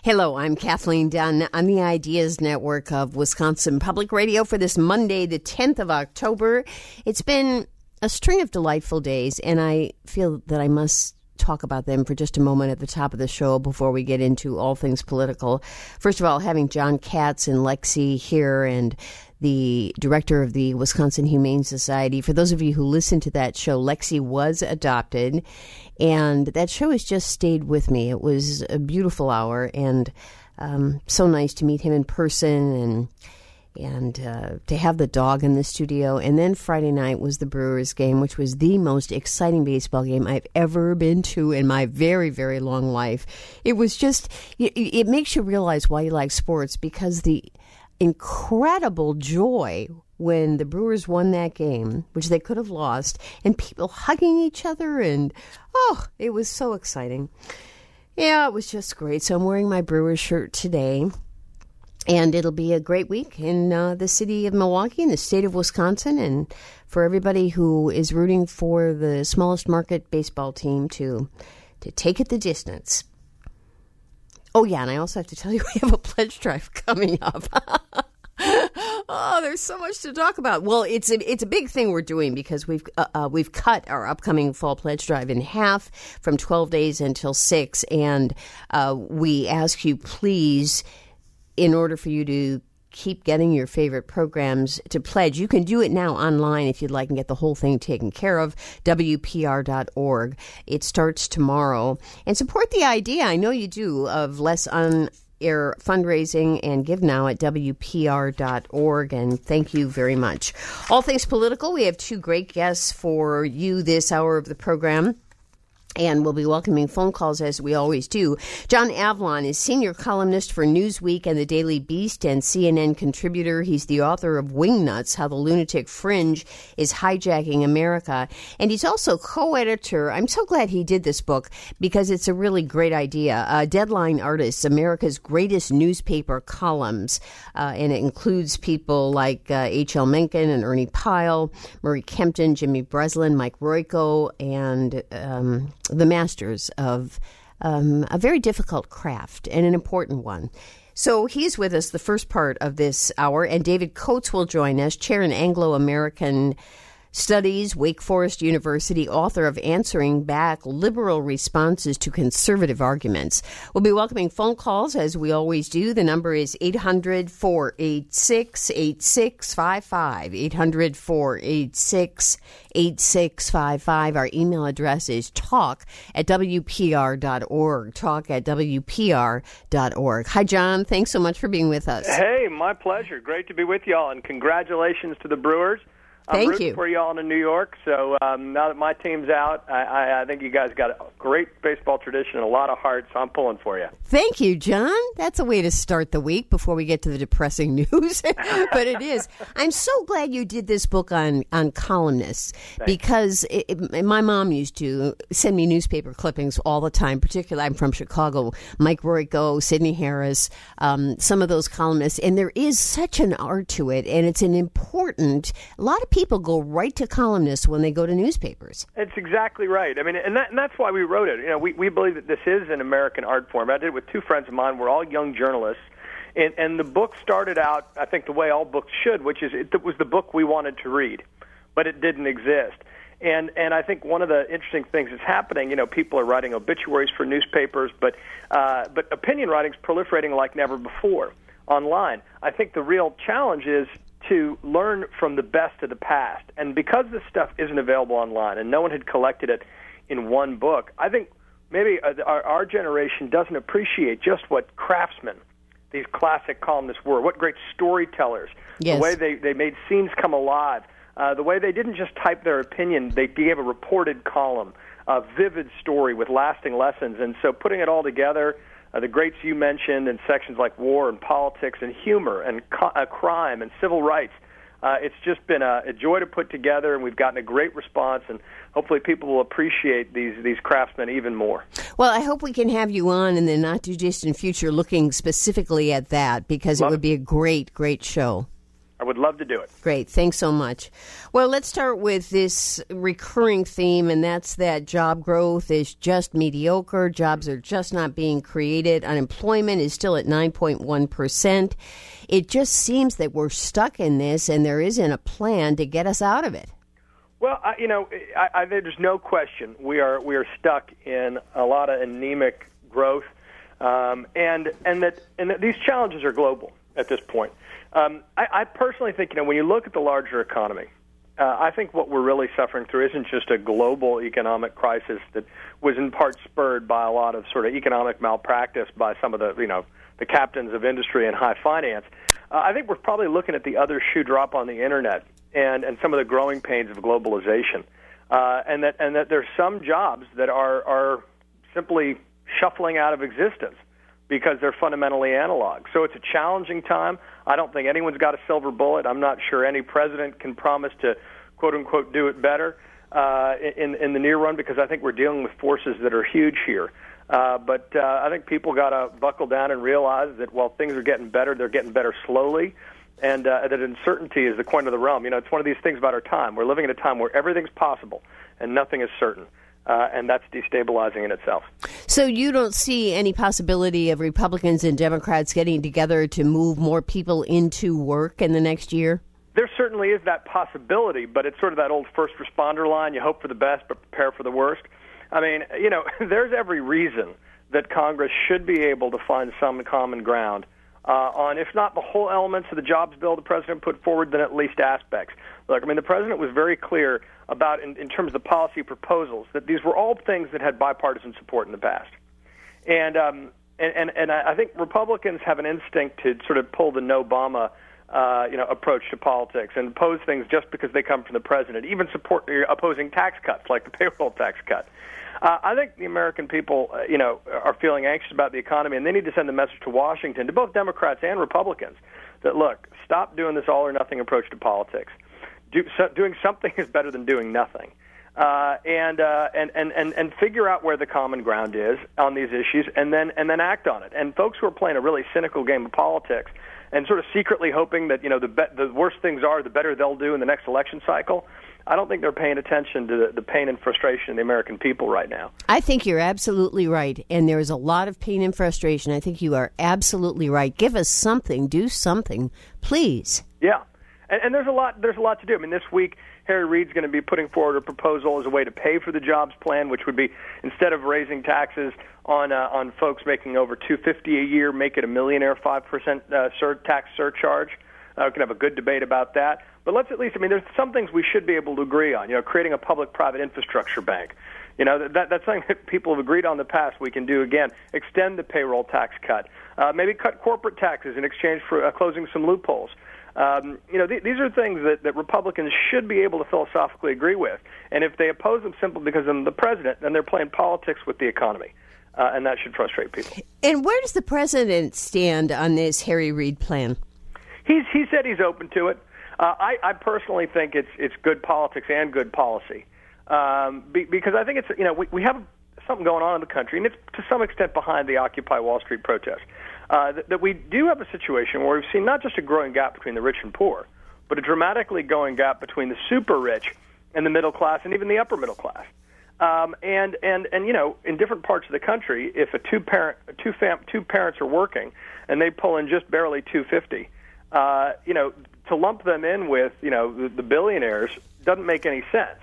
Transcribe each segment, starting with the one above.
Hello, I'm Kathleen Dunn on the Ideas Network of Wisconsin Public Radio for this Monday, the 10th of October. It's been a string of delightful days, and I feel that I must talk about them for just a moment at the top of the show before we get into all things political. First of all, having John Katz and Lexi here, and the director of the Wisconsin Humane Society. For those of you who listen to that show, Lexi was adopted, and that show has just stayed with me. It was a beautiful hour, and so nice to meet him in person and to have the dog in the studio. And then Friday night was the Brewers game, which was the most exciting baseball game I've ever been to in my very, very long life. It was just, it makes you realize why you like sports, because the incredible joy when the Brewers won that game, which they could have lost, and people hugging each other, and it was so exciting. Yeah, it was just great. So I'm wearing my Brewers shirt today, and it'll be a great week in the city of Milwaukee, in the state of Wisconsin, and for everybody who is rooting for the smallest market baseball team to take it the distance. Oh, yeah, and I also have to tell you we have a pledge drive coming up. Oh, there's so much to talk about. Well, it's a big thing we're doing because we've cut our upcoming fall pledge drive in half from 12 days until 6, and we ask you, please, in order for you to keep getting your favorite programs to pledge. You can do it now online if you'd like and get the whole thing taken care of, WPR.org. It starts tomorrow. And support the idea, I know you do, of less on-air fundraising, and give now at WPR.org. And thank you very much. All things political, we have two great guests for you this hour of the program. And we'll be welcoming phone calls as we always do. John Avlon is senior columnist for Newsweek and the Daily Beast and CNN contributor. He's the author of Wingnuts, How the Lunatic Fringe is Hijacking America. And he's also co-editor. I'm so glad he did this book because it's a really great idea. Deadline Artists, America's Greatest Newspaper Columns. And it includes people like H.L. Mencken and Ernie Pyle, Murray Kempton, Jimmy Breslin, Mike Royko, and the masters of a very difficult craft and an important one. So he's with us the first part of this hour, and David Coates will join us, chair in Anglo-American Studies, Wake Forest University, author of Answering Back Liberal Responses to Conservative Arguments. We'll be welcoming phone calls, as we always do. The number is 800-486-8655, 800-486-8655. Our email address is talk@WPR.org, talk@WPR.org. Hi, John. Thanks so much for being with us. Hey, my pleasure. Great to be with y'all, and congratulations to the Brewers. Thank you. I'm rooting for y'all in New York, so now that my team's out, I think you guys got a great baseball tradition and a lot of heart, so I'm pulling for you. Thank you, John. That's a way to start the week before we get to the depressing news, but it is. I'm so glad you did this book on columnists. Thanks. Because my mom used to send me newspaper clippings all the time, particularly I'm from Chicago, Mike Royko, Sidney Harris, some of those columnists, and there is such an art to it, and it's a lot of people go right to columnists when they go to newspapers. It's exactly right. I mean, and that's why we wrote it. You know, we believe that this is an American art form. I did it with two friends of mine. We're all young journalists. And the book started out, I think, the way all books should, which is it was the book we wanted to read, but it didn't exist. And I think one of the interesting things that's happening, people are writing obituaries for newspapers, but opinion writing's proliferating like never before online. I think the real challenge is to learn from the best of the past. And because this stuff isn't available online and no one had collected it in one book, I think maybe our generation doesn't appreciate just what craftsmen, these classic columnists were, what great storytellers, yes. The way they made scenes come alive, the way they didn't just type their opinion, they gave a reported column, a vivid story with lasting lessons. And so putting it all together, the greats you mentioned in sections like war and politics and humor and crime and civil rights. It's just been a joy to put together, and we've gotten a great response, and hopefully people will appreciate these craftsmen even more. Well, I hope we can have you on in the not-too-distant future looking specifically at that, because it would be a great, great show. I would love to do it. Great. Thanks so much. Well, let's start with this recurring theme, and that's that job growth is just mediocre. Jobs are just not being created. Unemployment is still at 9.1%. It just seems that we're stuck in this, and there isn't a plan to get us out of it. Well, there's no question we are stuck in a lot of anemic growth, and that these challenges are global at this point. I personally think, when you look at the larger economy, I think what we're really suffering through isn't just a global economic crisis that was in part spurred by a lot of sort of economic malpractice by some of the captains of industry and high finance. I think we're probably looking at the other shoe drop on the internet and some of the growing pains of globalization, and that there's some jobs that are simply shuffling out of existence because they're fundamentally analog. So it's a challenging time. I don't think anyone's got a silver bullet. I'm not sure any president can promise to, quote-unquote, do it better in the near run, because I think we're dealing with forces that are huge here. But I think people got to buckle down and realize that while things are getting better, they're getting better slowly, and that uncertainty is the coin of the realm. It's one of these things about our time. We're living in a time where everything's possible and nothing is certain. And that's destabilizing in itself. So you don't see any possibility of Republicans and Democrats getting together to move more people into work in the next year? There certainly is that possibility, but it's sort of that old first responder line. You hope for the best, but prepare for the worst. I mean, there's every reason that Congress should be able to find some common ground on, if not the whole elements of the jobs bill the president put forward, then at least aspects. Look, the president was very clear about, in terms of the policy proposals, that these were all things that had bipartisan support in the past. And I think Republicans have an instinct to sort of pull the no-Obama approach to politics and oppose things just because they come from the president, even support opposing tax cuts like the payroll tax cut. I think the American people, are feeling anxious about the economy, and they need to send a message to Washington, to both Democrats and Republicans, that, look, stop doing this all-or-nothing approach to politics. Doing something is better than doing nothing, and figure out where the common ground is on these issues, and then act on it. And folks who are playing a really cynical game of politics and sort of secretly hoping that the worse things are, the better they'll do in the next election cycle, I don't think they're paying attention to the pain and frustration of the American people right now. I think you're absolutely right, and there is a lot of pain and frustration. I think you are absolutely right. Give us something, do something, please. Yeah. And there's a lot to do. This week, Harry Reid's going to be putting forward a proposal as a way to pay for the jobs plan, which would be, instead of raising taxes on folks making over $250,000 a year, make it a millionaire 5% tax surcharge. We can have a good debate about that. But let's at least, there's some things we should be able to agree on. Creating a public-private infrastructure bank. That's something that people have agreed on in the past. We can do again. Extend the payroll tax cut. Maybe cut corporate taxes in exchange for closing some loopholes. These are things that Republicans should be able to philosophically agree with. And if they oppose them simply because I'm the president, then they're playing politics with the economy. And that should frustrate people. And where does the president stand on this Harry Reid plan? He said he's open to it. I personally think it's good politics and good policy. Because I think it's, we have something going on in the country, and it's to some extent behind the Occupy Wall Street protest. That we do have a situation where we've seen not just a growing gap between the rich and poor, but a dramatically growing gap between the super rich and the middle class and even the upper middle class. And in different parts of the country, if two parents are working and they pull in just barely $250, to lump them in with the billionaires doesn't make any sense.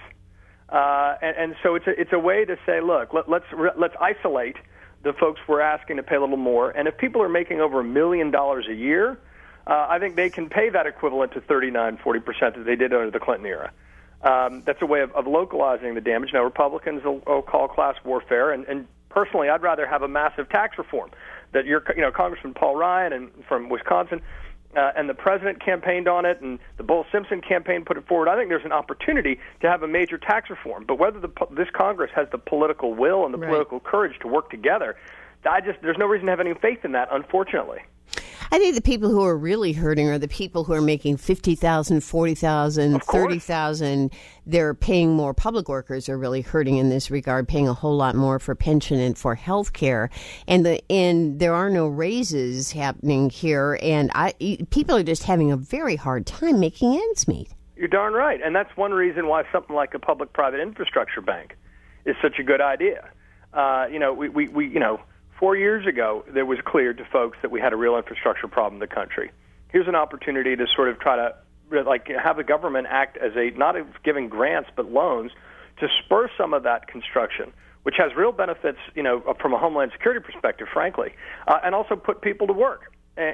And so it's a way to say, look, let's isolate the folks we're asking to pay a little more. And if people are making over $1 million a year, I think they can pay that equivalent to 39-40% that they did under the Clinton era. That's a way of localizing the damage. Now, Republicans will call class warfare, and personally, I'd rather have a massive tax reform that Congressman Paul Ryan from Wisconsin and the president campaigned on it, and the Bull Simpson campaign put it forward. I think there's an opportunity to have a major tax reform, but whether this Congress has the political will and the political courage to work together, there's no reason to have any faith in that, unfortunately. I think the people who are really hurting are the people who are making $50,000, $40,000, $30,000. They're paying more. Public workers are really hurting in this regard, paying a whole lot more for pension and for health care. And there are no raises happening here. And people are just having a very hard time making ends meet. You're darn right. And that's one reason why something like a public-private infrastructure bank is such a good idea. We 4 years ago, it was clear to folks that we had a real infrastructure problem in the country. Here's an opportunity to sort of try to have the government act as not giving grants but loans to spur some of that construction, which has real benefits, from a homeland security perspective, frankly, and also put people to work.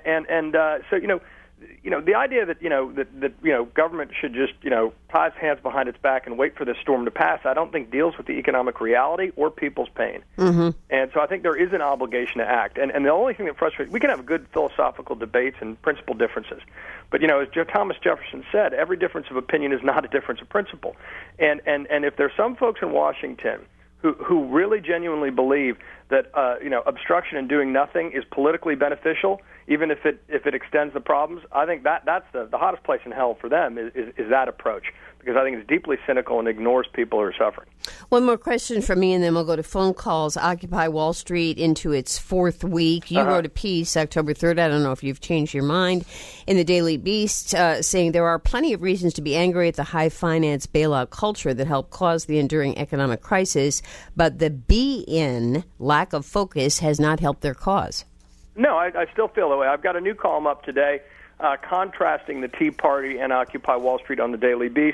So the idea that government should just tie its hands behind its back and wait for this storm to pass, I don't think deals with the economic reality or people's pain. Mm-hmm. And so I think there is an obligation to act. And the only thing that frustrates, we can have good philosophical debates and principle differences, but as Thomas Jefferson said, every difference of opinion is not a difference of principle. And if there's some folks in Washington who really genuinely believe that obstruction and doing nothing is politically beneficial, even if it extends the problems, I think that's the hottest place in hell for them is that approach, because I think it's deeply cynical and ignores people who are suffering. One more question from me, and then we'll go to phone calls. Occupy Wall Street into its fourth week. You wrote a piece October 3rd. I don't know if you've changed your mind, in the Daily Beast, saying there are plenty of reasons to be angry at the high finance bailout culture that helped cause the enduring economic crisis, but the lack of focus has not helped their cause. No, I still feel that way. I've got a new column up today contrasting the Tea Party and Occupy Wall Street on the Daily Beast.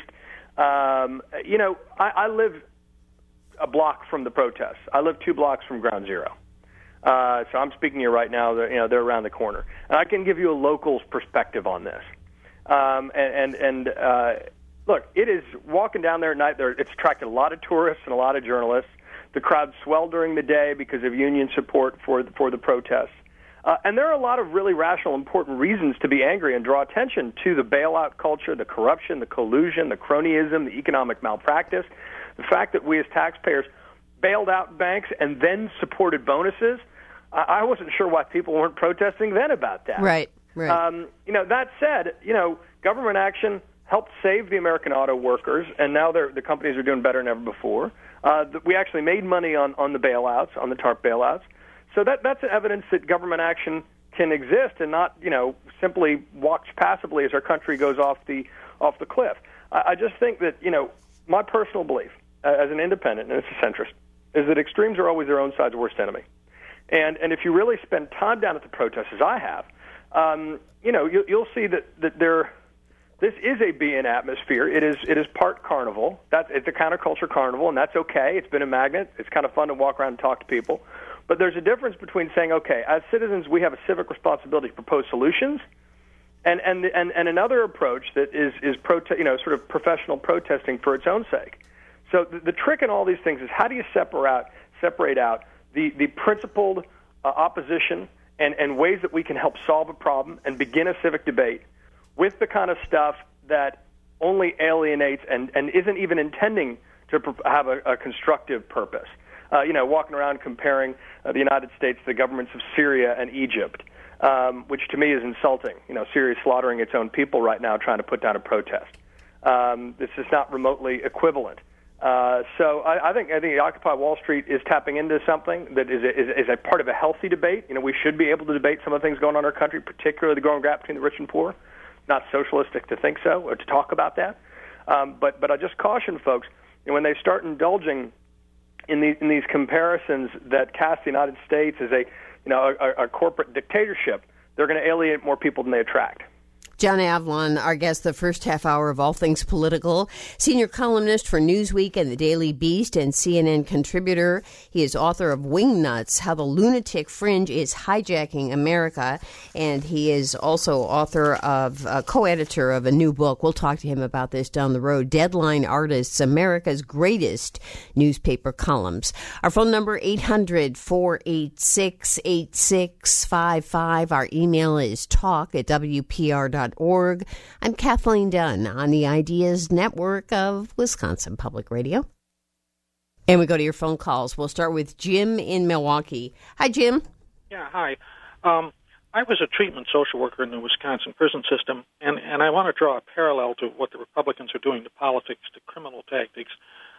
I live a block from the protests. I live 2 blocks from Ground Zero. So I'm speaking to you right now. They're around the corner. And I can give you a local's perspective on this. Look, it is walking down there at night. It's attracted a lot of tourists and a lot of journalists. The crowd swelled during the day because of union support for the protests. And there are a lot of really rational, important reasons to be angry and draw attention to the bailout culture, the corruption, the collusion, the cronyism, the economic malpractice, the fact that we as taxpayers bailed out banks and then supported bonuses. I wasn't sure why people weren't protesting then about that. Right. That said, government action helped save the American auto workers, and now the companies are doing better than ever before. We actually made money on the bailouts, on the TARP bailouts. So that's evidence that government action can exist and not, simply watch passively as our country goes off the cliff. I just think that, my personal belief as an independent and as a centrist is that extremes are always their own side's worst enemy. And if you really spend time down at the protests, as I have, you'll see that this is a be-in atmosphere. It is part carnival. It's a counterculture carnival, and that's okay. It's been a magnet. It's kind of fun to walk around and talk to people. But there's a difference between saying, okay, as citizens, we have a civic responsibility to propose solutions, and another approach that is sort of professional protesting for its own sake. So the trick in all these things is how do you separate out the principled opposition and ways that we can help solve a problem and begin a civic debate with the kind of stuff that only alienates and isn't even intending to have a constructive purpose. Walking around comparing the United States to the governments of Syria and Egypt, which to me is insulting. Syria is slaughtering its own people right now trying to put down a protest. This is not remotely equivalent. So I think Occupy Wall Street is tapping into something that is a part of a healthy debate. We should be able to debate some of the things going on in our country, particularly the growing gap between the rich and poor. Not socialistic to think so or to talk about that. But I just caution folks, when they start indulging in these comparisons that cast the United States as a corporate dictatorship, they're going to alienate more people than they attract. John Avlon, our guest, the first half hour of All Things Political, senior columnist for Newsweek and the Daily Beast and CNN contributor. He is author of Wingnuts, How the Lunatic Fringe is Hijacking America, and he is also author of, co-editor of a new book. We'll talk to him about this down the road, Deadline Artists, America's Greatest Newspaper Columns. Our phone number, 800-486-8655. Our email is talk@WPR.org. I'm Kathleen Dunn on the Ideas Network of Wisconsin Public Radio. And we go to your phone calls. We'll start with Jim in Milwaukee. Hi, Jim. Yeah, hi. I was a treatment social worker in the Wisconsin prison system, and I want to draw a parallel to what the Republicans are doing to politics, to criminal tactics.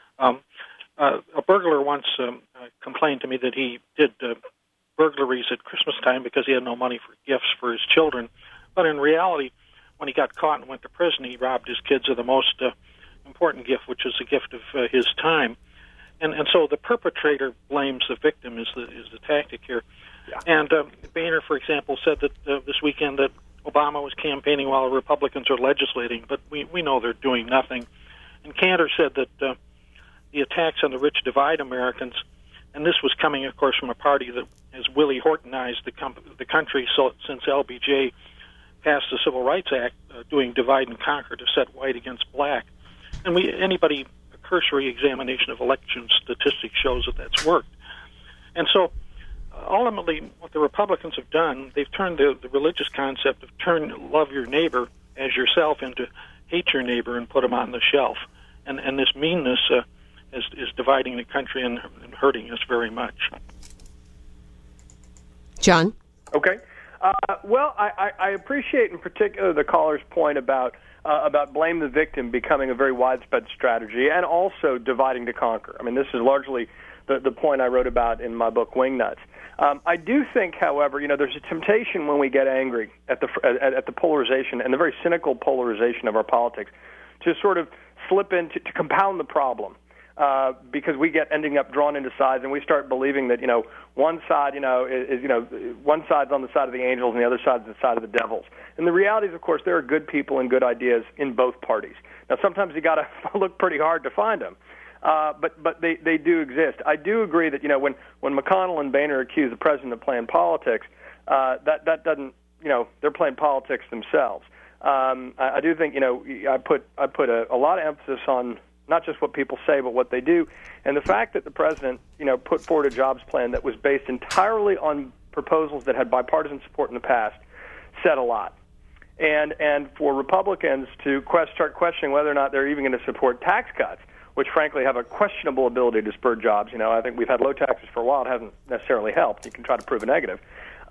A burglar once complained to me that he did burglaries at Christmas time because he had no money for gifts for his children. But in reality, when he got caught and went to prison, he robbed his kids of the most important gift, which is the gift of his time. And so the perpetrator blames the victim is the tactic here. Yeah. And Boehner, for example, said that this weekend that Obama was campaigning while the Republicans are legislating, but we know they're doing nothing. And Cantor said that the attacks on the rich divide Americans, and this was coming, of course, from a party that has Willie Hortonized the country since LBJ passed the Civil Rights Act, doing divide and conquer to set white against black. And a cursory examination of election statistics shows that that's worked. And so ultimately what the Republicans have done, they've turned the religious concept of love your neighbor as yourself into hate your neighbor and put them on the shelf. And this meanness is dividing the country and hurting us very much. John? Okay. Well, I appreciate in particular the caller's point about blame the victim becoming a very widespread strategy and also dividing to conquer. I mean, this is largely the point I wrote about in my book, Wingnuts. I do think, however, there's a temptation when we get angry at the polarization and the very cynical polarization of our politics to sort of slip into to compound the problem. Because we get ending up drawn into sides, and we start believing that one side one side's on the side of the angels and the other side's the side of the devils. And the reality is, of course, there are good people and good ideas in both parties. Now, sometimes you got to look pretty hard to find them, but they do exist. I do agree that when McConnell and Boehner accuse the president of playing politics, that doesn't they're playing politics themselves. I do think I put a lot of emphasis on not just what people say, but what they do. And the fact that the president, put forward a jobs plan that was based entirely on proposals that had bipartisan support in the past said a lot. And for Republicans to start questioning whether or not they're even going to support tax cuts, which frankly have a questionable ability to spur jobs. I think we've had low taxes for a while. It hasn't necessarily helped. You can try to prove a negative.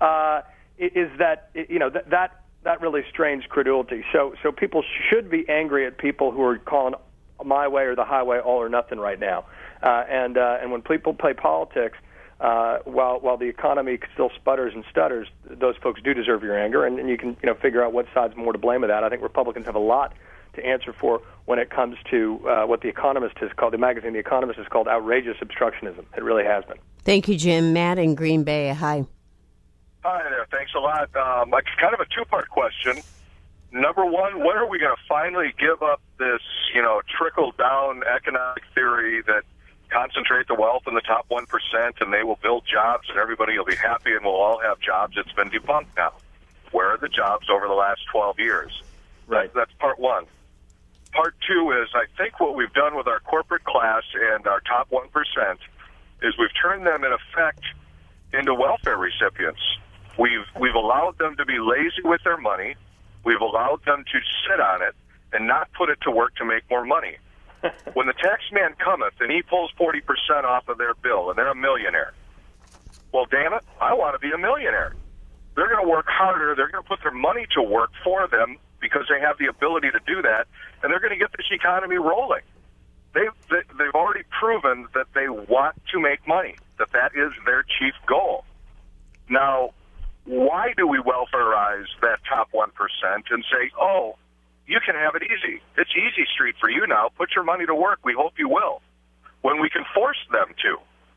Is that, that really strains credulity. So people should be angry at people who are calling my way or the highway, all or nothing right now. And when people play politics, while the economy still sputters and stutters, those folks do deserve your anger, and you can figure out what side's more to blame of that. I think Republicans have a lot to answer for when it comes to what The Economist has called, the magazine The Economist has called outrageous obstructionism. It really has been. Thank you, Jim. Matt in Green Bay, hi. Hi there. Thanks a lot. Kind of a two-part question. Number one, when are we going to finally give up this, trickle-down economic theory that concentrate the wealth in the top 1% and they will build jobs and everybody will be happy and we'll all have jobs? It's been debunked now. Where are the jobs over the last 12 years? Right. That's part one. Part two is I think what we've done with our corporate class and our top 1% is we've turned them, in effect, into welfare recipients. We've allowed them to be lazy with their money. We've allowed them to sit on it and not put it to work to make more money. When the tax man cometh and he pulls 40% off of their bill and they're a millionaire, well, damn it, I want to be a millionaire. They're going to work harder. They're going to put their money to work for them because they have the ability to do that, and they're going to get this economy rolling. They've already proven that they want to make money, that is their chief goal. Now, why do we welfareize that top 1% and say, oh, you can have it easy. It's easy street for you now. Put your money to work. We hope you will. When we can force them to.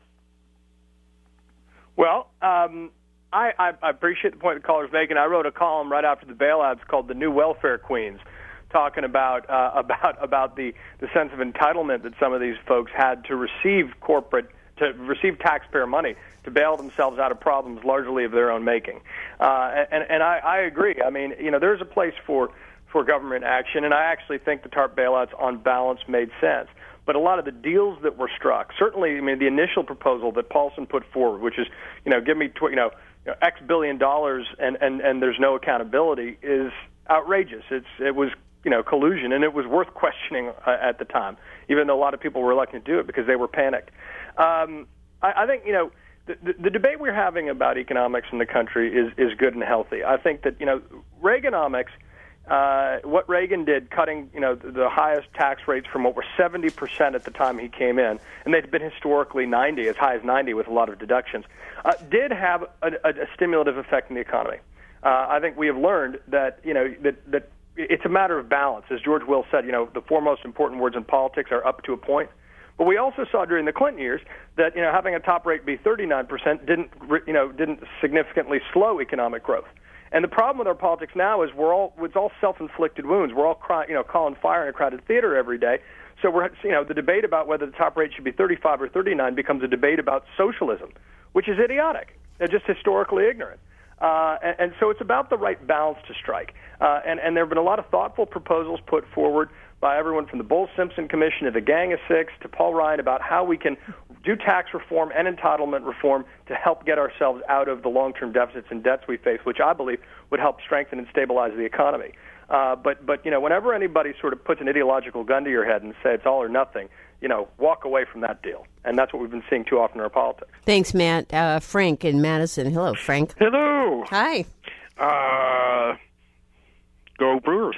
Well, I appreciate the point the caller's making. I wrote a column right after the bailouts called "The New Welfare Queens," talking about the sense of entitlement that some of these folks had to receive taxpayer money to bail themselves out of problems largely of their own making. And I agree. I mean, there's a place for government action, and I actually think the TARP bailouts on balance made sense. But a lot of the deals that were struck, certainly, the initial proposal that Paulson put forward, which is, give me, X billion dollars and there's no accountability, is outrageous. It was collusion, and it was worth questioning at the time, even though a lot of people were reluctant to do it because they were panicked. I think the debate we're having about economics in the country is good and healthy. I think that, Reaganomics, what Reagan did, cutting, the highest tax rates from what were 70% at the time he came in, and they'd been historically 90, as high as 90 with a lot of deductions, did have a stimulative effect in the economy. I think we have learned that, that it's a matter of balance. As George Will said, the four most important words in politics are up to a point. But we also saw during the Clinton years that, having a top rate be 39% didn't significantly slow economic growth. And the problem with our politics now is it's all self-inflicted wounds. We're all calling fire in a crowded theater every day. So the debate about whether the top rate should be 35 or 39 becomes a debate about socialism, which is idiotic. They're just historically ignorant. And so it's about the right balance to strike. And there have been a lot of thoughtful proposals put forward by everyone from the Bowles-Simpson Commission to the Gang of Six to Paul Ryan about how we can do tax reform and entitlement reform to help get ourselves out of the long-term deficits and debts we face, which I believe would help strengthen and stabilize the economy. But whenever anybody sort of puts an ideological gun to your head and say it's all or nothing, walk away from that deal. And that's what we've been seeing too often in our politics. Thanks, Matt. Frank in Madison. Hello, Frank. Hello. Hi. Go Brewers.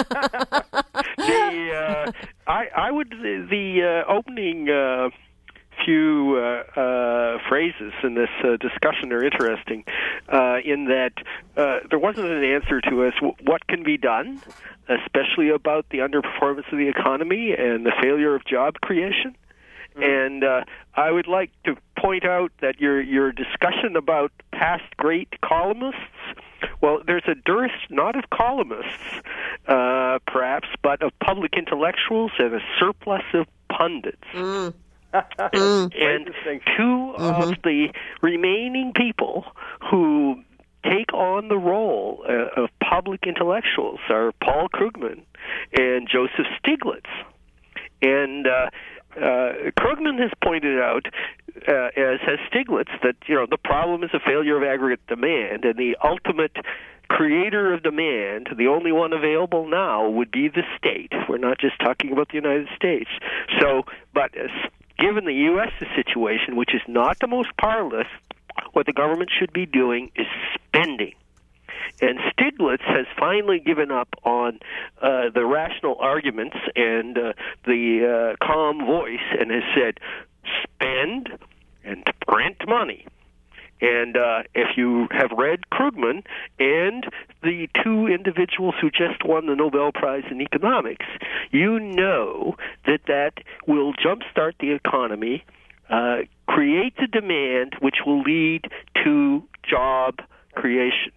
The opening few phrases in this discussion are interesting in that there wasn't an answer to us what can be done, especially about the underperformance of the economy and the failure of job creation. And I would like to point out that your discussion about past great columnists, well, there's a dearth not of columnists, perhaps, but of public intellectuals and a surplus of pundits. And two of the remaining people who take on the role of public intellectuals are Paul Krugman and Joseph Stiglitz. And Krugman has pointed out, as has Stiglitz, that the problem is a failure of aggregate demand, and the ultimate creator of demand, the only one available now, would be the state. We're not just talking about the United States. So, but given the U.S. situation, which is not the most powerless, what the government should be doing is spending. And Stiglitz has finally given up on the rational arguments and the calm voice and has said, spend and print money. And if you have read Krugman and the two individuals who just won the Nobel Prize in economics, you know that will jumpstart the economy, create the demand which will lead to job creation.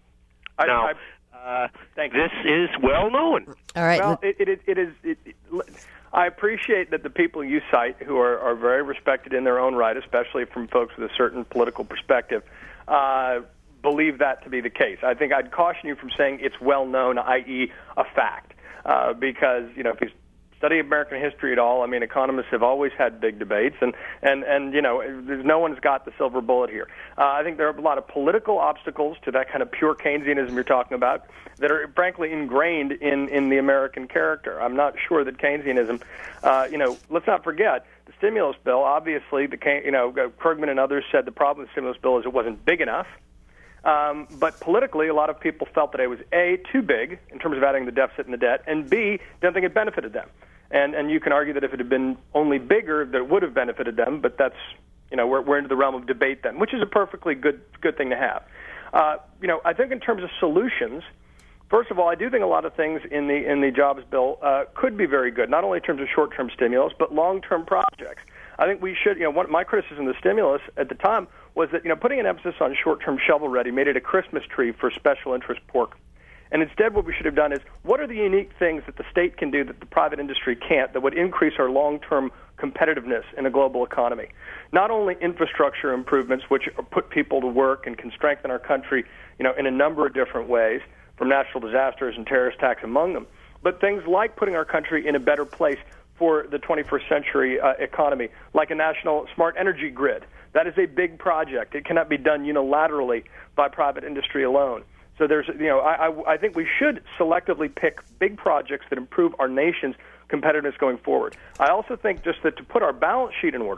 This is well known. All right. Well, it is. I appreciate that the people you cite, who are very respected in their own right, especially from folks with a certain political perspective, believe that to be the case. I think I'd caution you from saying it's well known, i.e., a fact, because if you study American history at all, I mean, economists have always had big debates, and there's no one's got the silver bullet here. I think there are a lot of political obstacles to that kind of pure Keynesianism you're talking about that are frankly ingrained in the American character. I'm not sure that Keynesianism, let's not forget the stimulus bill. Obviously, Krugman and others said the problem with the stimulus bill is it wasn't big enough. But politically, a lot of people felt that it was A, too big in terms of adding the deficit and the debt, and B, didn't think it benefited them. And you can argue that if it had been only bigger, that it would have benefited them, but that's, we're into the realm of debate then, which is a perfectly good thing to have. I think in terms of solutions, first of all, I do think a lot of things in the jobs bill could be very good, not only in terms of short-term stimulus, but long-term projects. I think we should, one of my criticism of the stimulus at the time was that, putting an emphasis on short-term shovel-ready made it a Christmas tree for special interest pork. And instead what we should have done is, what are the unique things that the state can do that the private industry can't that would increase our long-term competitiveness in a global economy? Not only infrastructure improvements, which put people to work and can strengthen our country, in a number of different ways, from natural disasters and terrorist attacks among them, but things like putting our country in a better place for the 21st century economy, like a national smart energy grid. That is a big project. It cannot be done unilaterally by private industry alone. So there's, I think we should selectively pick big projects that improve our nation's competitiveness going forward. I also think just that to put our balance sheet in order,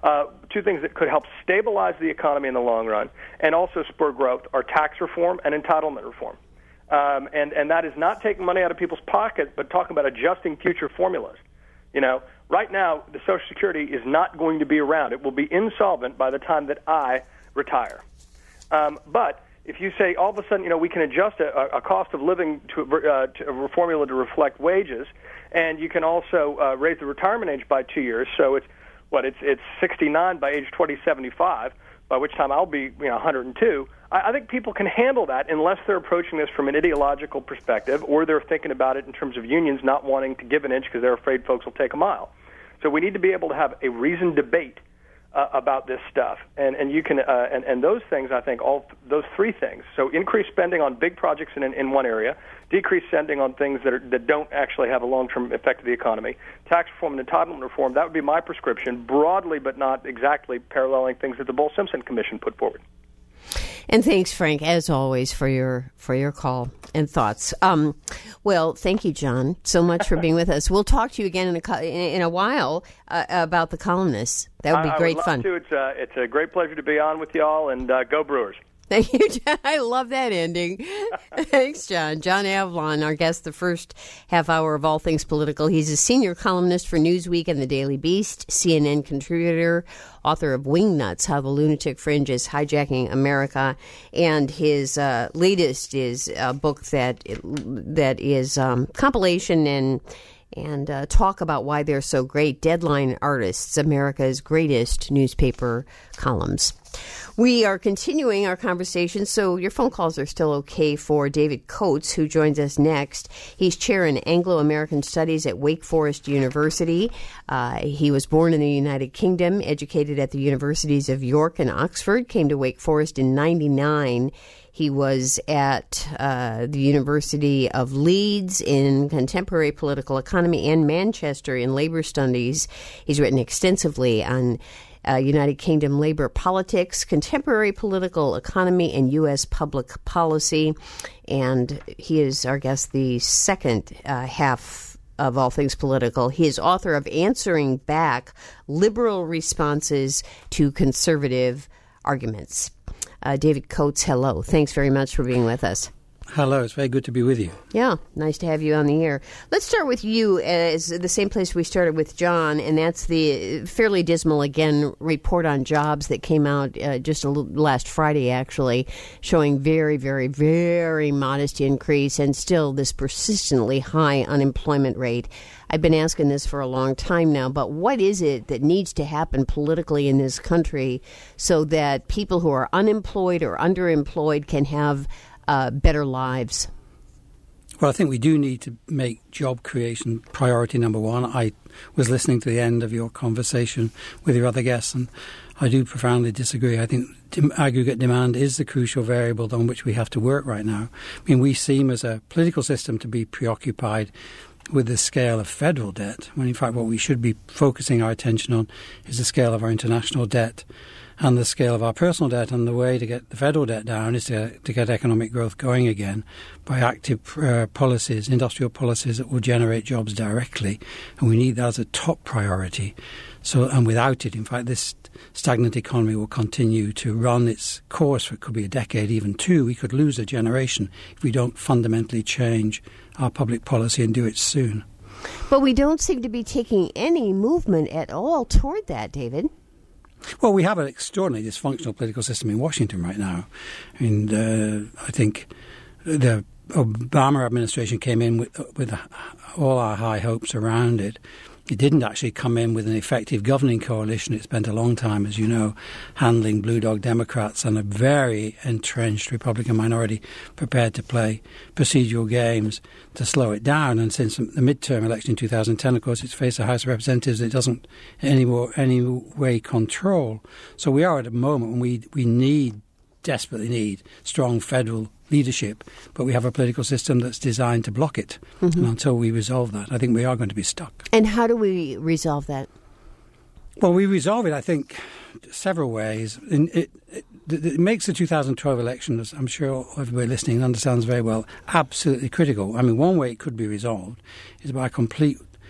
two things that could help stabilize the economy in the long run and also spur growth are tax reform and entitlement reform. And that is not taking money out of people's pockets, but talking about adjusting future formulas. Right now, the Social Security is not going to be around. It will be insolvent by the time that I retire. But if you say all of a sudden, we can adjust a cost of living to a formula to reflect wages, and you can also raise the retirement age by 2 years. So it's 69 by age 2075, by which time I'll be 102. I think people can handle that unless they're approaching this from an ideological perspective, or they're thinking about it in terms of unions not wanting to give an inch because they're afraid folks will take a mile. So we need to be able to have a reasoned debate about this stuff, and you can and those things, I think, all those three things. So increase spending on big projects in one area, decrease spending on things that don't actually have a long-term effect to the economy, tax reform and entitlement reform. That would be my prescription, broadly but not exactly paralleling things that the Bull-Simpson Commission put forward. And thanks, Frank, as always, for your call and thoughts. Well, thank you, John, so much for being with us. We'll talk to you again in a while about the columnists. That would be great fun. It's a great pleasure to be on with y'all, and go Brewers. Thank you, John. I love that ending. Thanks, John. John Avlon, our guest, the first half hour of All Things Political. He's a senior columnist for Newsweek and the Daily Beast, CNN contributor, author of Wingnuts, How the Lunatic Fringe is Hijacking America. And his latest is a book that is compilation and talk about why they're so great. Deadline Artists, America's Greatest Newspaper Columns. We are continuing our conversation, so your phone calls are still okay for David Coates, who joins us next. He's chair in Anglo-American Studies at Wake Forest University. He was born in the United Kingdom, educated at the universities of York and Oxford, came to Wake Forest in 1999. He was at the University of Leeds in contemporary political economy and Manchester in labor studies. He's written extensively on United Kingdom labor politics, contemporary political economy, and U.S. public policy. And he is our guest the second half of All Things Political. He is author of Answering Back, Liberal Responses to Conservative Arguments. David Coates, hello. Thanks very much for being with us. Hello, it's very good to be with you. Yeah, nice to have you on the air. Let's start with you as the same place we started with John, and that's the fairly dismal, again, report on jobs that came out just last Friday, actually, showing very, very, very modest increase and still this persistently high unemployment rate. I've been asking this for a long time now, but what is it that needs to happen politically in this country so that people who are unemployed or underemployed can have better lives? Well, I think we do need to make job creation priority number one. I was listening to the end of your conversation with your other guests, and I do profoundly disagree. I think aggregate demand is the crucial variable on which we have to work right now. I mean, we seem as a political system to be preoccupied with the scale of federal debt, when in fact what we should be focusing our attention on is the scale of our international debt and the scale of our personal debt. And the way to get the federal debt down is to get economic growth going again by active policies, industrial policies that will generate jobs directly. And we need that as a top priority. So, and without it, in fact, this stagnant economy will continue to run its course for it could be a decade, even two. We could lose a generation if we don't fundamentally change our public policy and do it soon. But we don't seem to be taking any movement at all toward that, David. Well, we have an extraordinarily dysfunctional political system in Washington right now. And I think the Obama administration came in with all our high hopes around it. It didn't actually come in with an effective governing coalition. It spent a long time, as you know, handling blue dog Democrats and a very entrenched Republican minority prepared to play procedural games to slow it down. And since the midterm election in 2010, of course, it's faced a House of Representatives that it doesn't any way control. So we are at a moment when we desperately need strong federal leadership, but we have a political system that's designed to block it. Mm-hmm. And until we resolve that, I think we are going to be stuck. And how do we resolve that? Well, we resolve it, I think, several ways. It makes the 2012 election, as I'm sure everybody listening understands very well, absolutely critical. I mean, one way it could be resolved is by complete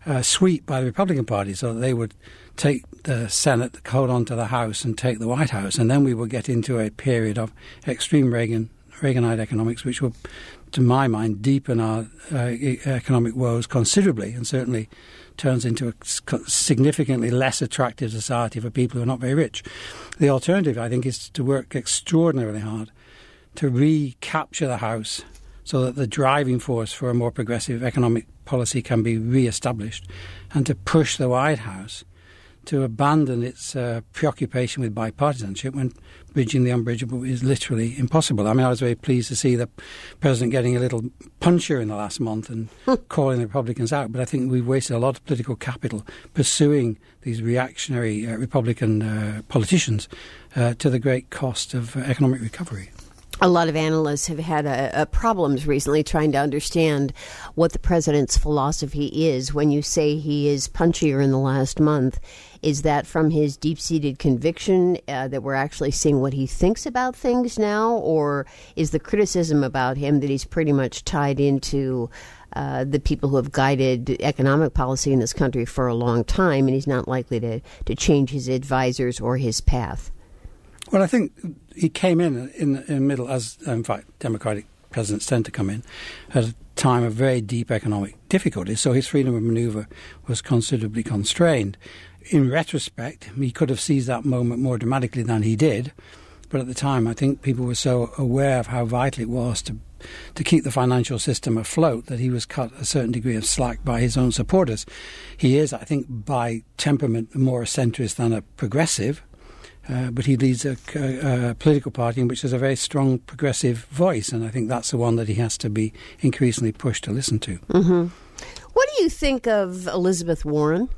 sweep by the Republican Party, so that they would take the Senate, hold on to the House, and take the White House, and then we would get into a period of extreme Reaganite economics, which will, to my mind, deepen our economic woes considerably, and certainly turns into a significantly less attractive society for people who are not very rich. The alternative, I think, is to work extraordinarily hard to recapture the House so that the driving force for a more progressive economic policy can be re-established, and to push the White House to abandon its preoccupation with bipartisanship when bridging the unbridgeable is literally impossible. I mean, I was very pleased to see the President getting a little punchier in the last month and calling the Republicans out, but I think we've wasted a lot of political capital pursuing these reactionary Republican politicians to the great cost of economic recovery. A lot of analysts have had problems recently trying to understand what the president's philosophy is. When you say he is punchier in the last month, is that from his deep-seated conviction that we're actually seeing what he thinks about things now? Or is the criticism about him that he's pretty much tied into the people who have guided economic policy in this country for a long time, and he's not likely to change his advisors or his path? Well, I think he came in the middle, as in fact Democratic presidents tend to come in, at a time of very deep economic difficulty, so his freedom of manoeuvre was considerably constrained. In retrospect, he could have seized that moment more dramatically than he did, but at the time I think people were so aware of how vital it was to keep the financial system afloat that he was cut a certain degree of slack by his own supporters. He is, I think, by temperament more a centrist than a progressive, but he leads a political party in which there's a very strong progressive voice, and I think that's the one that he has to be increasingly pushed to listen to. Mm-hmm. What do you think of Elizabeth Warren?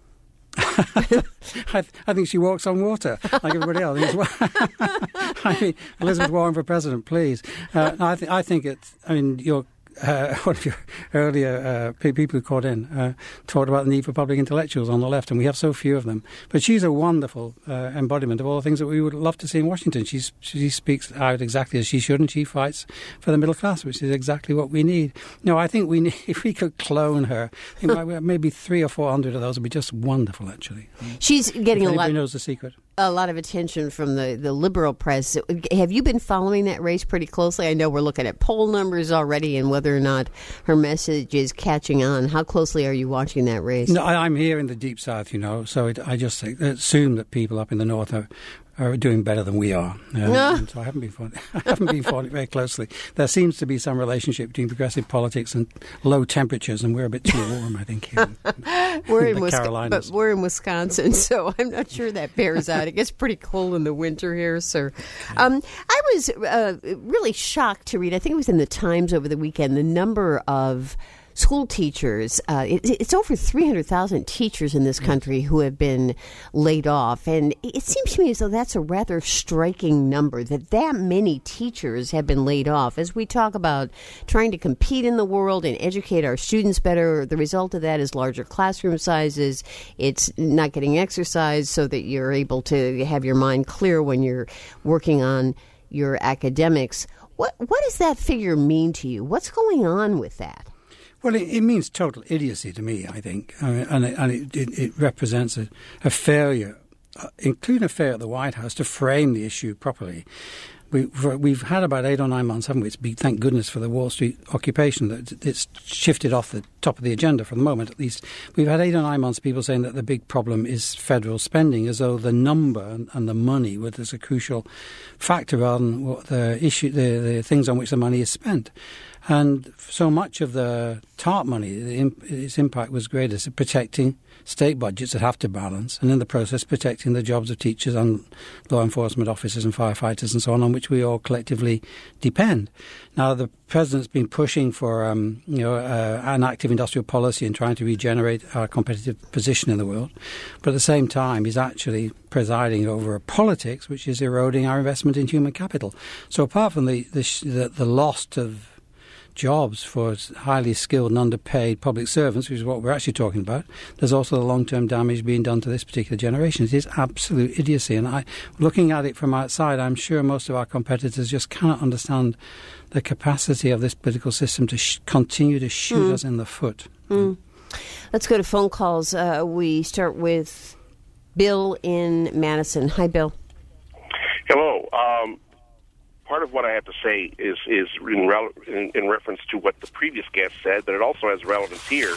I think she walks on water like everybody else. I mean, Elizabeth Warren for president, please. I think it's. I mean, one of your earlier people who called in talked about the need for public intellectuals on the left, and we have so few of them. But she's a wonderful embodiment of all the things that we would love to see in Washington. She speaks out exactly as she should, and she fights for the middle class, which is exactly what we need. No, I think we need, if we could clone her, I think maybe 300 or 400 of those would be just wonderful, actually. She's getting Everybody knows the secret. A lot of attention from the liberal press. Have you been following that race pretty closely? I know we're looking at poll numbers already and whether or not her message is catching on. How closely are you watching that race? No, I'm here in the Deep South, so I just assume that people up in the North are doing better than we are. So I haven't been following it very closely. There seems to be some relationship between progressive politics and low temperatures, and we're a bit too warm, I think, here we're in the Carolinas. But we're in Wisconsin, so I'm not sure that bears out. It gets pretty cold in the winter here, sir. I was really shocked to read, I think it was in the Times over the weekend, the number of school teachers. It's over 300,000 teachers in this country who have been laid off. And it seems to me as though that's a rather striking number, that many teachers have been laid off. As we talk about trying to compete in the world and educate our students better, the result of that is larger classroom sizes. It's not getting exercise so that you're able to have your mind clear when you're working on your academics. What does that figure mean to you? What's going on with that? Well, it means total idiocy to me, I think, and it represents a failure, including a failure at the White House, to frame the issue properly. We've had about 8 or 9 months, haven't we? Thank goodness for the Wall Street occupation that it's shifted off the top of the agenda for the moment, at least. We've had 8 or 9 months of people saying that the big problem is federal spending, as though the number and the money were as a crucial factor rather than what the things on which the money is spent. And so much of the TARP money, its impact was greatest at protecting state budgets that have to balance, and in the process protecting the jobs of teachers and law enforcement officers and firefighters and so on which we all collectively depend. Now, the President's been pushing for an active industrial policy and trying to regenerate our competitive position in the world, but at the same time he's actually presiding over a politics which is eroding our investment in human capital. So apart from the loss of jobs for highly skilled and underpaid public servants, which is what we're actually talking about, there's also the long-term damage being done to this particular generation. It is absolute idiocy, and looking at it from outside, I'm sure most of our competitors just cannot understand the capacity of this political system to continue to shoot us in the foot. Let's go to phone calls. We start with Bill in Madison. Hi, Bill. Hello. Part of what I have to say is in reference to what the previous guest said, but it also has relevance here.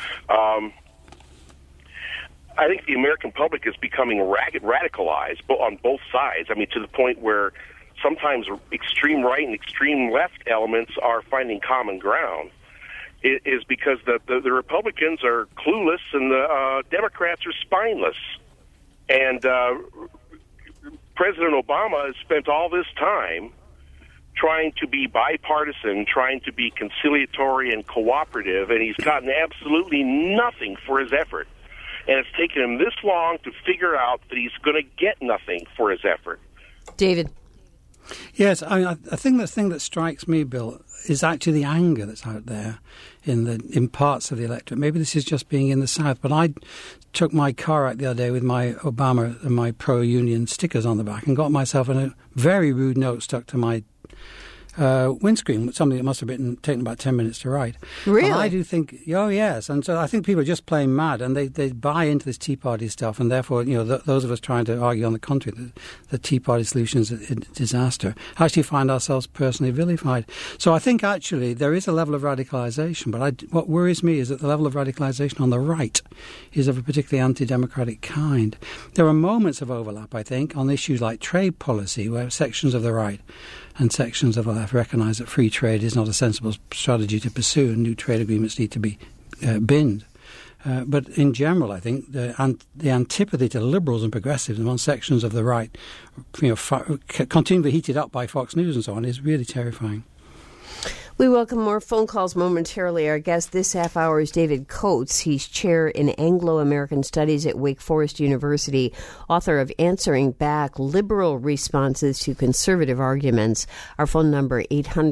I think the American public is becoming radicalized on both sides. I mean, to the point where sometimes extreme right and extreme left elements are finding common ground. It is because the Republicans are clueless and the Democrats are spineless. And President Obama has spent all this time trying to be bipartisan, trying to be conciliatory and cooperative, and he's gotten absolutely nothing for his effort. And it's taken him this long to figure out that he's going to get nothing for his effort. David. Yes, I think the thing that strikes me, Bill, is actually the anger that's out there in parts of the electorate. Maybe this is just being in the South, but I took my car out the other day with my Obama and my pro-union stickers on the back and got myself a very rude note stuck to my windscreen, something that must have been taken about 10 minutes to write. Really? And I do think, oh yes, and so I think people are just playing mad, and they buy into this Tea Party stuff, and therefore, those of us trying to argue on the contrary that the Tea Party solution is a disaster, actually find ourselves personally vilified. So I think actually there is a level of radicalisation, but what worries me is that the level of radicalisation on the right is of a particularly anti-democratic kind. There are moments of overlap, I think, on issues like trade policy, where sections of the right and sections of the left recognise that free trade is not a sensible strategy to pursue, and new trade agreements need to be binned. But in general, I think the antipathy to liberals and progressives among sections of the right, continually heated up by Fox News and so on, is really terrifying. We welcome more phone calls momentarily. Our guest this half hour is David Coates. He's chair in Anglo-American Studies at Wake Forest University, author of Answering Back, Liberal Responses to Conservative Arguments. Our phone number,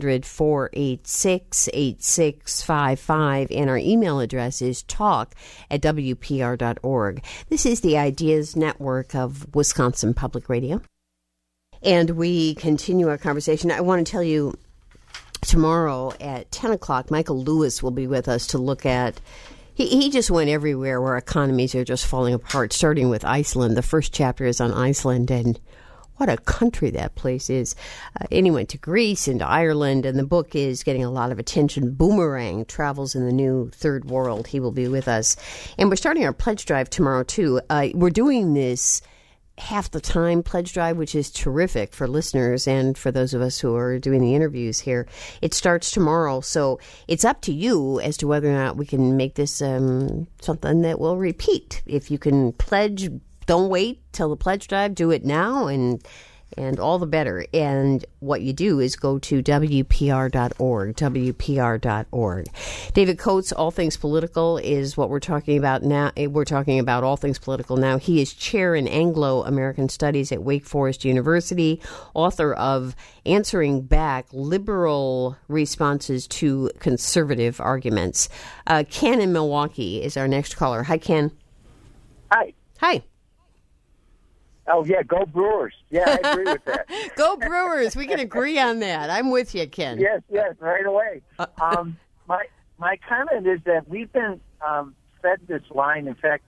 800-486-8655, and our email address is talk@wpr.org. This is the Ideas Network of Wisconsin Public Radio. And we continue our conversation. I want to tell you, tomorrow at 10 o'clock, Michael Lewis will be with us to look at, he just went everywhere where economies are just falling apart, starting with Iceland. The first chapter is on Iceland, and what a country that place is. And he went to Greece and to Ireland, and the book is getting a lot of attention. Boomerang, Travels in the New Third World. He will be with us. And we're starting our pledge drive tomorrow, too. We're doing this half the time pledge drive, which is terrific for listeners and for those of us who are doing the interviews here. It starts tomorrow, so it's up to you as to whether or not we can make this something that will repeat. If you can pledge, don't wait till the pledge drive, do it now, and all the better. And what you do is go to WPR.org, WPR.org. David Coates, All Things Political, is what we're talking about now. We're talking about All Things Political now. He is chair in Anglo-American Studies at Wake Forest University, author of Answering Back, Liberal Responses to Conservative Arguments. Ken in Milwaukee is our next caller. Hi, Ken. Hi. Hi. Oh, yeah, go Brewers. Yeah, I agree with that. Go Brewers. We can agree on that. I'm with you, Ken. Yes, right away. My comment is that we've been fed this line. In fact,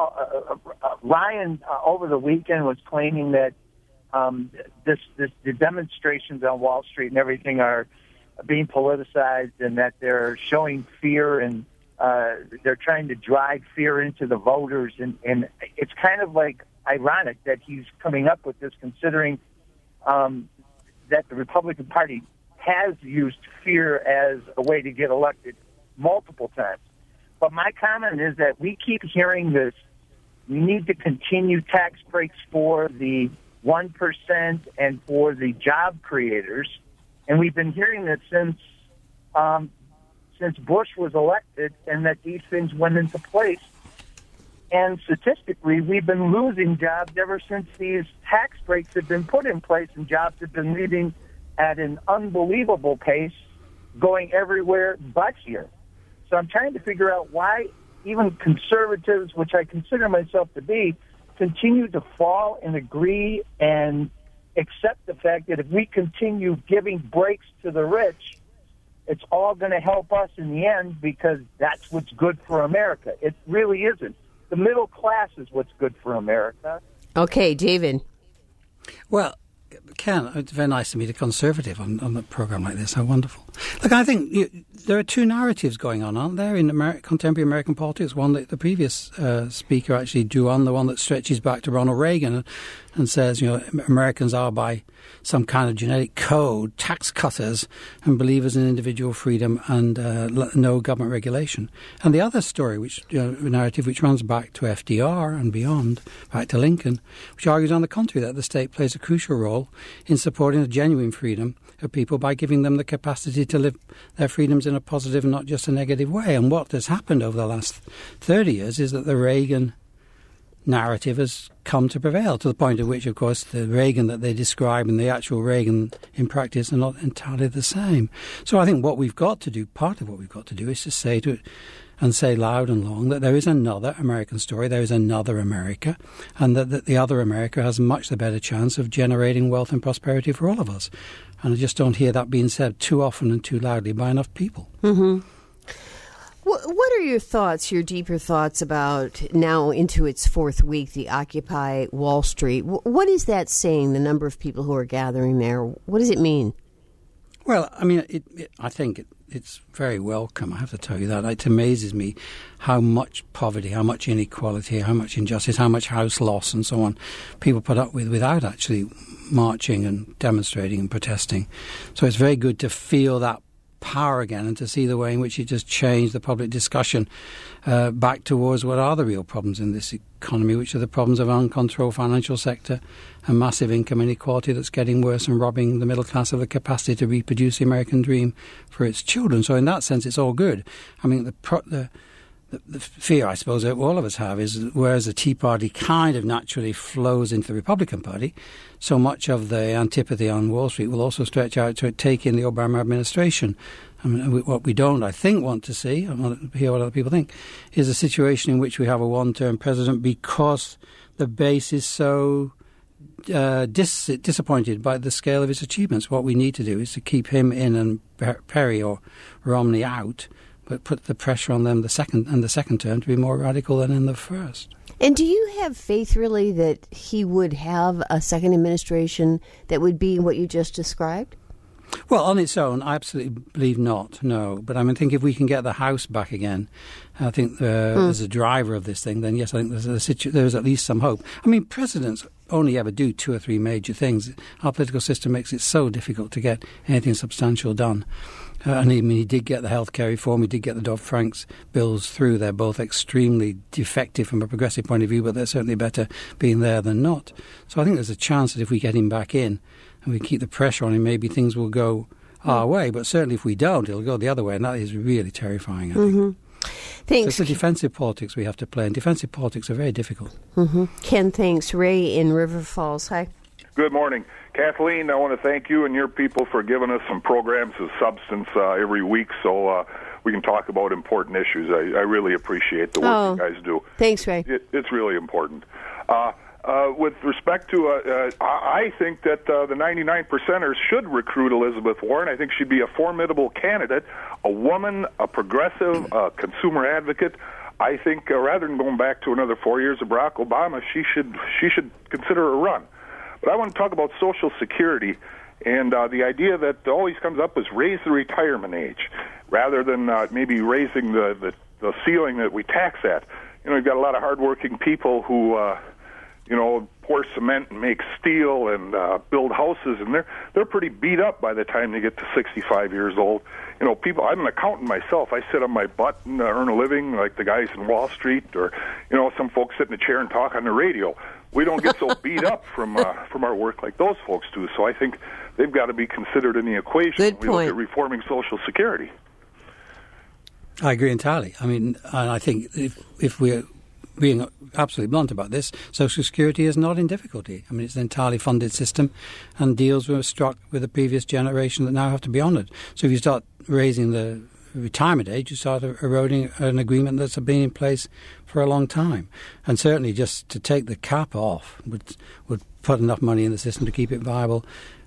Ryan over the weekend was claiming that the demonstrations on Wall Street and everything are being politicized, and that they're showing fear, and they're trying to drive fear into the voters. And it's kind of like ironic that he's coming up with this, considering that the Republican Party has used fear as a way to get elected multiple times. But my comment is that we keep hearing this: we need to continue tax breaks for the 1% and for the job creators. And we've been hearing that since Bush was elected, and that these things went into place. And statistically, we've been losing jobs ever since these tax breaks have been put in place, and jobs have been leaving at an unbelievable pace, going everywhere but here. So I'm trying to figure out why even conservatives, which I consider myself to be, continue to fall and agree and accept the fact that if we continue giving breaks to the rich, it's all going to help us in the end because that's what's good for America. It really isn't. The middle class is what's good for America. Okay, David. Well, Ken, it's very nice to meet a conservative on a program like this. How wonderful. Look, I think there are two narratives going on, aren't there, in contemporary American politics? One that the previous speaker actually drew on, the one that stretches back to Ronald Reagan and says, Americans are by some kind of genetic code tax cutters and believers in individual freedom and no government regulation. And the other story, narrative which runs back to FDR and beyond, back to Lincoln, which argues on the contrary that the state plays a crucial role in supporting the genuine freedom of people by giving them the capacity to live their freedoms in a positive and not just a negative way. And what has happened over the last 30 years is that the Reagan narrative has come to prevail, to the point at which, of course, the Reagan that they describe and the actual Reagan in practice are not entirely the same. So I think what we've got to do, part of what we've got to do, is to say loud and long that there is another American story, there is another America, and that the other America has much the better chance of generating wealth and prosperity for all of us. And I just don't hear that being said too often and too loudly by enough people. Mm-hmm. What are your thoughts, your deeper thoughts about now into its fourth week, the Occupy Wall Street? What is that saying, the number of people who are gathering there? What does it mean? Well, I mean, I think it's very welcome, I have to tell you that. It amazes me how much poverty, how much inequality, how much injustice, how much house loss and so on people put up with without actually marching and demonstrating and protesting. So it's very good to feel that power again and to see the way in which it just changed the public discussion back towards what are the real problems in this economy, which are the problems of uncontrolled financial sector and massive income inequality that's getting worse and robbing the middle class of the capacity to reproduce the American dream for its children. So in that sense, it's all good. I mean, the fear, I suppose, that all of us have is whereas the Tea Party kind of naturally flows into the Republican Party, so much of the antipathy on Wall Street will also stretch out to take in the Obama administration. I mean, what we don't, I think, want to see, I want to hear what other people think, is a situation in which we have a one-term president because the base is so disappointed by the scale of his achievements. What we need to do is to keep him in and Perry or Romney out, but put the pressure on them the second term to be more radical than in the first. And do you have faith, really, that he would have a second administration that would be what you just described? Well, on its own, I absolutely believe not, no. But I think if we can get the House back again, I think as a driver of this thing, then yes, I think there's at least some hope. I mean, presidents only ever do 2 or 3 major things. Our political system makes it so difficult to get anything substantial done. And he did get the healthcare reform, he did get the Dodd-Frank bills through. They're both extremely defective from a progressive point of view, but they're certainly better being there than not. So I think there's a chance that if we get him back in and we keep the pressure on him, maybe things will go our way. But certainly if we don't, it'll go the other way, and that is really terrifying, I think. Mm-hmm. Thanks. So it's the defensive politics we have to play, and defensive politics are very difficult. Mm-hmm. Ken, thanks. Ray in River Falls. Hi. Good morning. Kathleen, I want to thank you and your people for giving us some programs of substance every week so we can talk about important issues. I really appreciate the work you guys do. Thanks, Ray. It's really important. With respect to, I think that the 99%ers should recruit Elizabeth Warren. I think she'd be a formidable candidate, a woman, a progressive, a consumer advocate. I think rather than going back to another 4 years of Barack Obama, she should consider a run. But I want to talk about Social Security and the idea that always comes up is raise the retirement age rather than maybe raising the ceiling that we tax at. You know, you've got a lot of hardworking people who, pour cement and make steel and build houses, and they're pretty beat up by the time they get to 65 years old. You know, people. I'm an accountant myself. I sit on my butt and earn a living like the guys in Wall Street, or some folks sit in a chair and talk on the radio. We don't get so beat up from our work like those folks do. So I think they've got to be considered in the equation when we look at reforming Social Security. I agree entirely. I mean, and I think if we're being absolutely blunt about this, Social Security is not in difficulty. I mean, it's an entirely funded system, and deals were struck with the previous generation that now have to be honoured. So if you start raising the retirement age, you start eroding an agreement that's been in place for a long time. And certainly just to take the cap off would put enough money in the system to keep it viable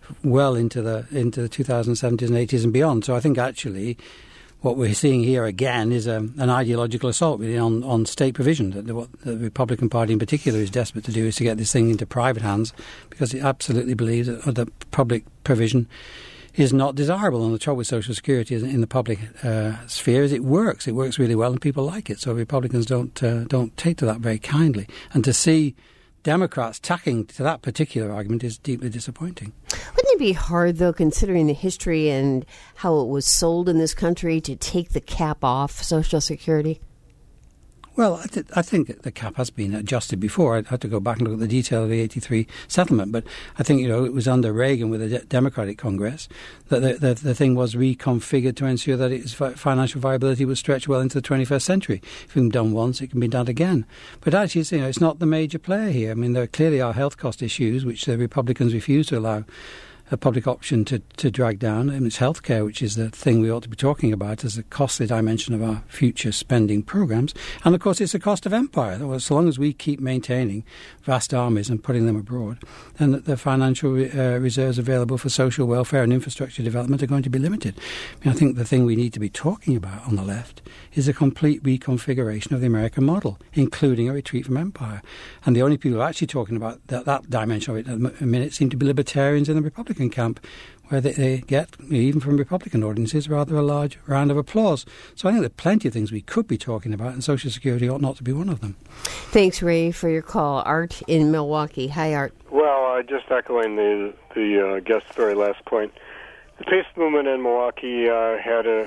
well into the 2070s and 80s and beyond. So I think actually what we're seeing here again is an ideological assault really on state provision. What the Republican Party in particular is desperate to do is to get this thing into private hands, because it absolutely believes that public provision is not desirable. And the trouble with Social Security in the public sphere is it works. It works really well and people like it. So Republicans don't take to that very kindly. And to see Democrats tacking to that particular argument is deeply disappointing. Wouldn't it be hard, though, considering the history and how it was sold in this country, to take the cap off Social Security? Well, I think the cap has been adjusted before. I'd have to go back and look at the detail of the 83 settlement. But I think, it was under Reagan with the Democratic Congress that the thing was reconfigured to ensure that its financial viability would stretch well into the 21st century. If it's been done once, it can be done again. But actually, it's not the major player here. I mean, there clearly are health cost issues, which the Republicans refuse to allow a public option to drag down. And it's healthcare, which is the thing we ought to be talking about as a costly dimension of our future spending programs. And of course, it's the cost of empire. So long as we keep maintaining vast armies and putting them abroad, then the financial reserves available for social welfare and infrastructure development are going to be limited. I think the thing we need to be talking about on the left is a complete reconfiguration of the American model, including a retreat from empire. And the only people who are actually talking about that dimension of it at the minute seem to be libertarians in the Republican camp, where they get, even from Republican audiences, rather a large round of applause. So I think there are plenty of things we could be talking about, and Social Security ought not to be one of them. Thanks, Ray, for your call. Art in Milwaukee. Hi, Art. Well, just echoing the guest's very last point. The peace movement in Milwaukee had a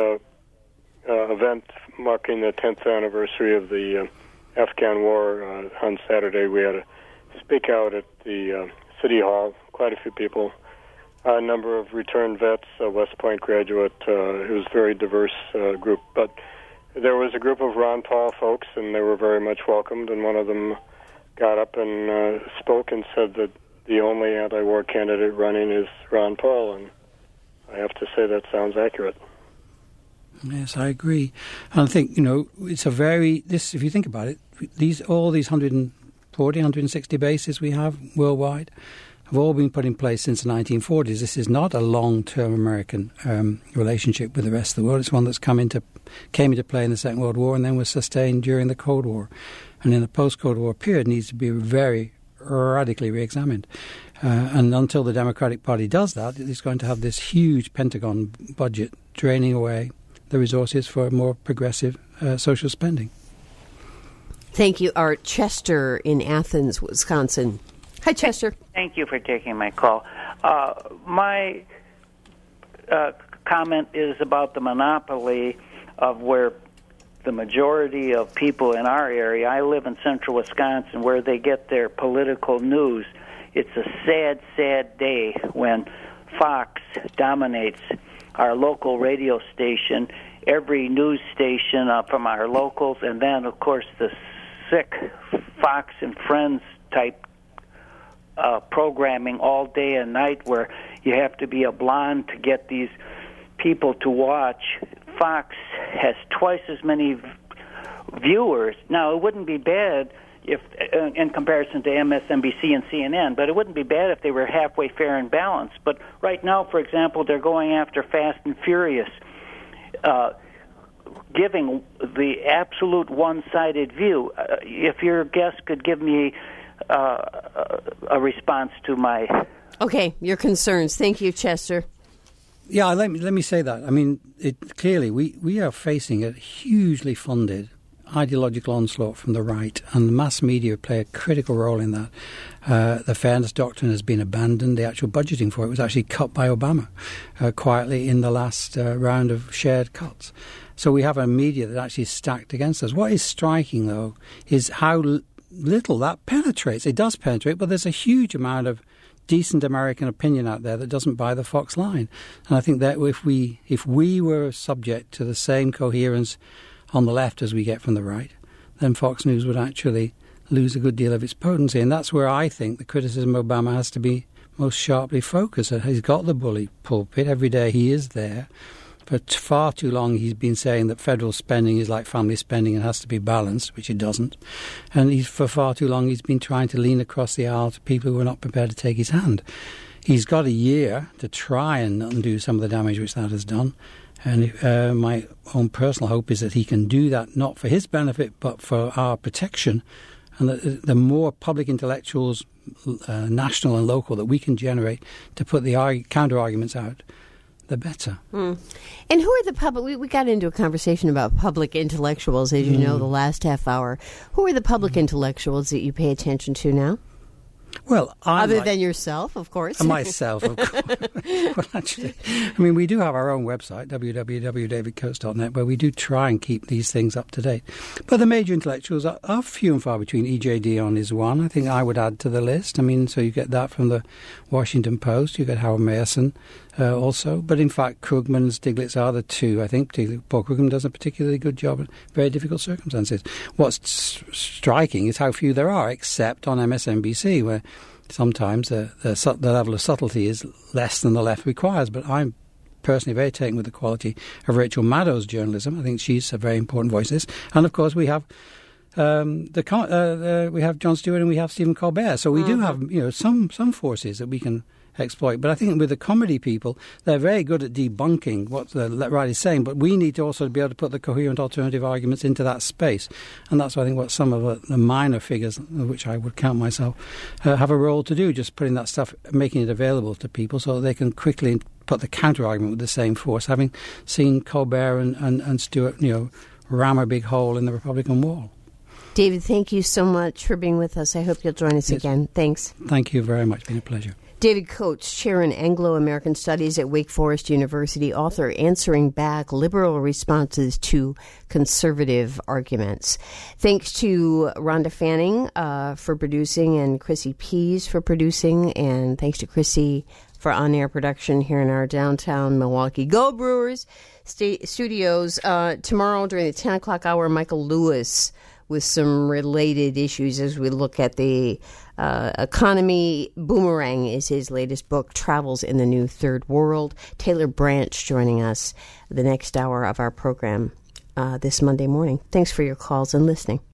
event marking the 10th anniversary of the Afghan war on Saturday. We had a speak out at the City Hall, quite a few people, a number of returned vets, a West Point graduate. It was a very diverse group. But there was a group of Ron Paul folks, and they were very much welcomed, and one of them got up and spoke and said that the only anti-war candidate running is Ron Paul, and I have to say that sounds accurate. Yes, I agree. And I think, it's if you think about it, all these 140, 160 bases we have worldwide have all been put in place since the 1940s. This is not a long-term American relationship with the rest of the world. It's one that's came into play in the Second World War and then was sustained during the Cold War. And in the post-Cold War period needs to be very radically re-examined. And until the Democratic Party does that, it's going to have this huge Pentagon budget draining away the resources for more progressive social spending. Thank you, Art. Chester in Athens, Wisconsin. Hi, Chester. Thank you for taking my call. My comment is about the monopoly of where the majority of people in our area, I live in central Wisconsin, where they get their political news. It's a sad, sad day when Fox dominates our local radio station, every news station from our locals, and then, of course, the sick Fox and Friends type programming all day and night, where you have to be a blonde to get these people to watch. Fox has twice as many viewers. Now, it wouldn't be bad if, in comparison to MSNBC and CNN, but it wouldn't be bad if they were halfway fair and balanced. But right now, for example, they're going after Fast and Furious, giving the absolute one-sided view. If your guest could give me a response to my... Okay, your concerns. Thank you, Chester. Yeah, let me say that. I mean, clearly we are facing a hugely funded ideological onslaught from the right, and the mass media play a critical role in that. The fairness doctrine has been abandoned. The actual budgeting for it was actually cut by Obama quietly in the last round of shared cuts. So we have a media that actually is stacked against us. What is striking, though, is how little that penetrates. It does penetrate, but there's a huge amount of decent American opinion out there that doesn't buy the Fox line. And I think that if we were subject to the same coherence on the left as we get from the right, then Fox News would actually lose a good deal of its potency. And that's where I think the criticism of Obama has to be most sharply focused. He's got the bully pulpit. Every day he is there. For far too long he's been saying that federal spending is like family spending and has to be balanced, which it doesn't. And for far too long he's been trying to lean across the aisle to people who are not prepared to take his hand. he's got a year to try and undo some of the damage which that has done. And my own personal hope is that he can do that not for his benefit but for our protection, and that the more public intellectuals, national and local, that we can generate to put the counter-arguments out, the better. And who are the public... We got into a conversation about public intellectuals, as you know, the last half hour. Who are the public intellectuals that you pay attention to now? Well, other than yourself, of course. Myself, of course. Well, actually, I mean, we do have our own website, www.davidcoates.net, where we do try and keep these things up to date. But the major intellectuals are few and far between. E.J. Dionne is one, I think I would add to the list. I mean, so you get that from the Washington Post. You get Howard Mayerson also. But in fact, Krugman and Stiglitz are the two. I think particularly Paul Krugman does a particularly good job in very difficult circumstances. What's striking is how few there are, except on MSNBC, where sometimes the level of subtlety is less than the left requires. But I'm personally very taken with the quality of Rachel Maddow's journalism. I think she's a very important voice in this. And of course we have we have Jon Stewart and we have Stephen Colbert. So we do have some forces that we can exploit. But I think with the comedy people, they're very good at debunking what the right is saying, but we need to also be able to put the coherent alternative arguments into that space. And that's, I think, what some of the minor figures, which I would count myself, have a role to do, just putting that stuff, making it available to people so that they can quickly put the counter-argument with the same force, having seen Colbert and Stewart, ram a big hole in the Republican wall. David, thank you so much for being with us. I hope you'll join us again. Thanks. Thank you very much. It's been a pleasure. David Coates, Chair in Anglo-American Studies at Wake Forest University, author Answering Back, Liberal Responses to Conservative Arguments. Thanks to Rhonda Fanning for producing and Chrissy Pease for producing, and thanks to Chrissy for on-air production here in our downtown Milwaukee Go Brewers studios. Tomorrow during the 10 o'clock hour, Michael Lewis with some related issues as we look at the economy. Boomerang is his latest book, Travels in the New Third World. Taylor Branch joining us the next hour of our program this Monday morning. Thanks for your calls and listening.